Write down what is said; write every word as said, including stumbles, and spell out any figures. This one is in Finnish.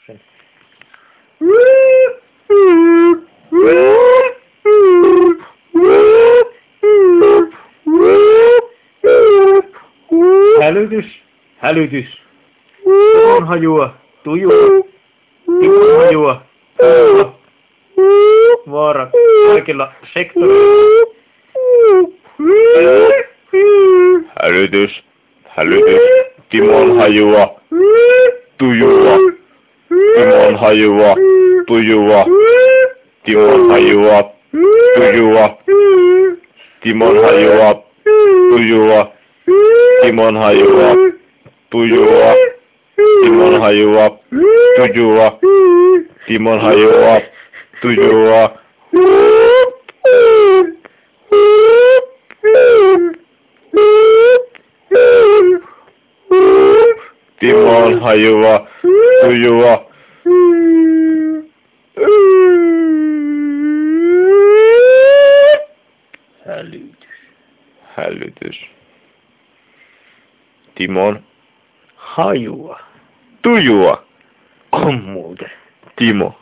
sen. Hälytys, hälytys. Timon hajua, tujua. Timon hajua, tujua. Vaara kaikilla sektoreilla. Hälytys, hälytys. Timon hajua, tujua. Timon hajua, tujua. Timon hajua, tujua. Timon hajua, tujua. Timon hajua, tujua. Timon hajua, tujua. Timon hajua, tujua. Timon hajua, tujua. Hälytys. Hälytys. Timon Hajua. tujua. On muuten. Timo.